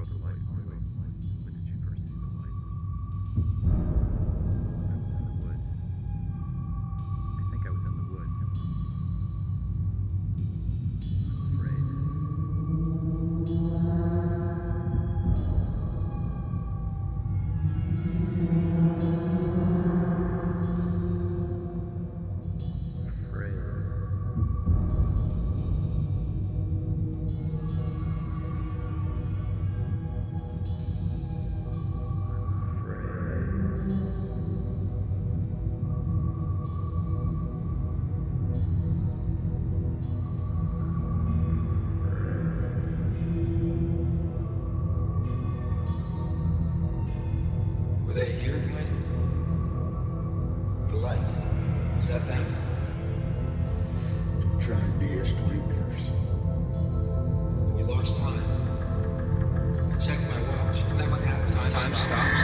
the light? When did you first see the light? I was in the woods. I think I was in the woods. I'm afraid. Were they here, Dwayne? The light. Was that them? Try and de-escalate things. We lost time. I checked my watch. Isn't that what happens? Time stops.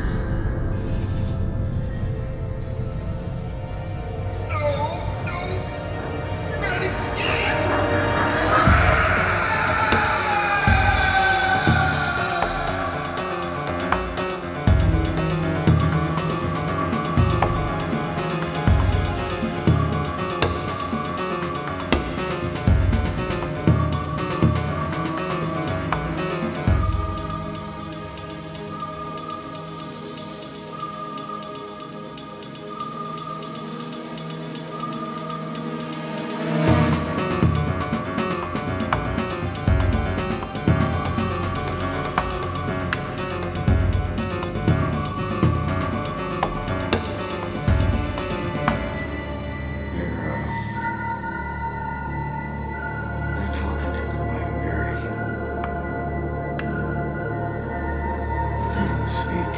They're talking to Dwayne Barry. But they don't speak.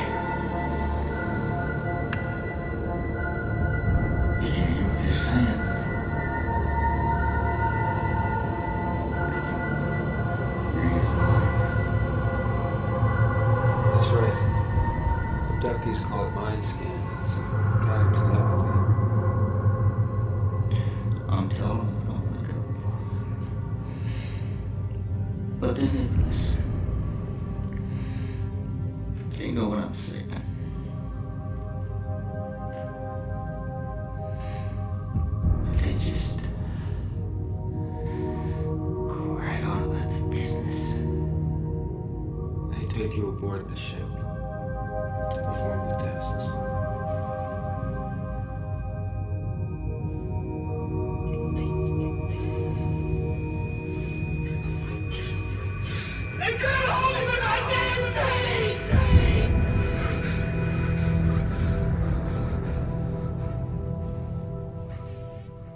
You can't hear what they're saying. They can read his mind. That's right. Abductees call it mind scan. It's a kind of telepathy. I'm telling them don't look up. But they never listen. They know what I'm saying. But they just go right on about their business. They take you aboard the ship to perform